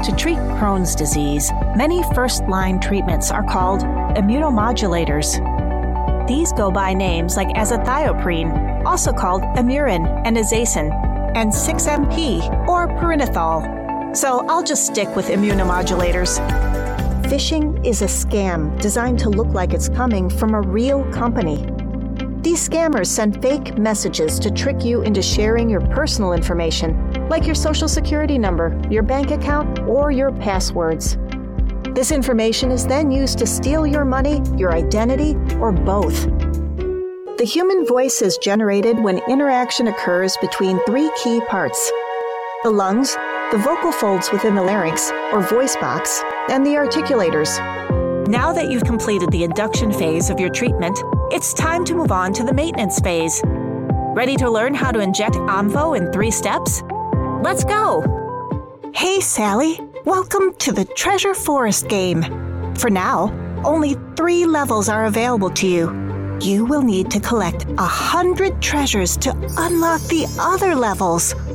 To treat Crohn's disease, many first-line treatments are called immunomodulators. These go by names like azathioprine, also called Imurin and Azacin, and 6-MP or Perinethol. So I'll just stick with immunomodulators. Phishing is a scam designed to look like it's coming from a real company. These scammers send fake messages to trick you into sharing your personal information, like your social security number, your bank account, or your passwords. This information is then used to steal your money, your identity, or both. The human voice is generated when interaction occurs between three key parts: the lungs, the vocal folds within the larynx, or voice box, and the articulators. Now that you've completed the induction phase of your treatment, it's time to move on to the maintenance phase. Ready to learn how to inject Omvo in 3 steps? Let's go! Hey, Sally. Welcome to the Treasure Forest game. For now, only 3 levels are available to you. You will need to collect 100 treasures to unlock the other levels.